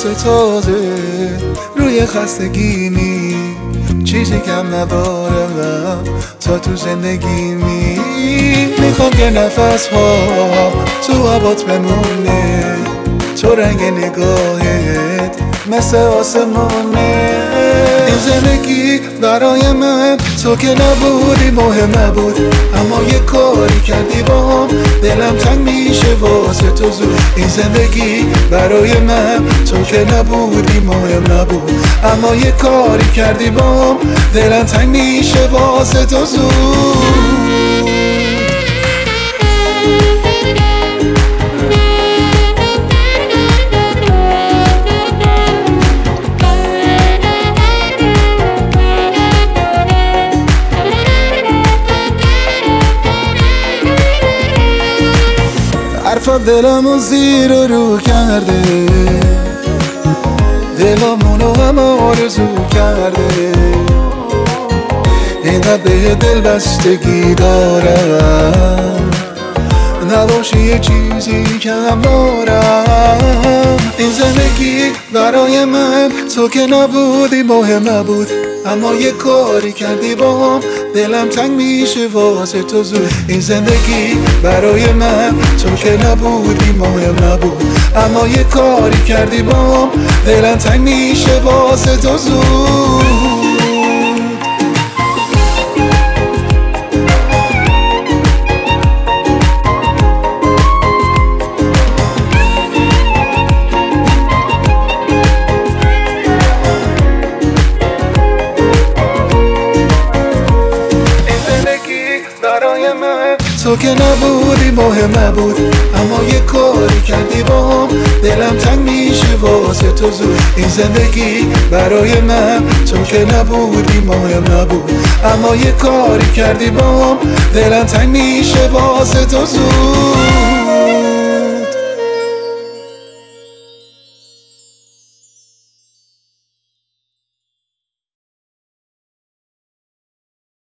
واسه تازه روی خستگیمی چیزی کم ندارم تا تو زندگیمی میخوام که نفس ها تو هوات بمونه تو رنگ نگاهت مثل آسمونه این زندگی برای من تو که نبودی مهم نبود اما یه کاری کردی باهم دلم تنگ میشه واسه تو زود این زندگی برای من تو که نبودی مهم نبود اما یه کاری کردی باهم دلم تنگ میشه واسه تو زود حرفت دلمو زیر و رو کرده دلمونو هم آرزو کرده اینقدر به دل بستگی دارم نباشی یه چیزی کم دارم این زندگی برای من تو که نبودی مهم نبود اما یه کاری کردی باهم دلم تنگ میشه واسه تو زود این زندگی برای من تو که نبودی مهم نبود اما یه کاری کردی باهم دلم تنگ میشه واسه تو زود تو که نبودی مهم نبود اما یه کاری کردی باهم دلم تنگ میشه واسه تو زود این زندگی برای من تو که نبودی مهم نبود اما یه کاری کردی باهم دلم تنگ میشه واسه تو زود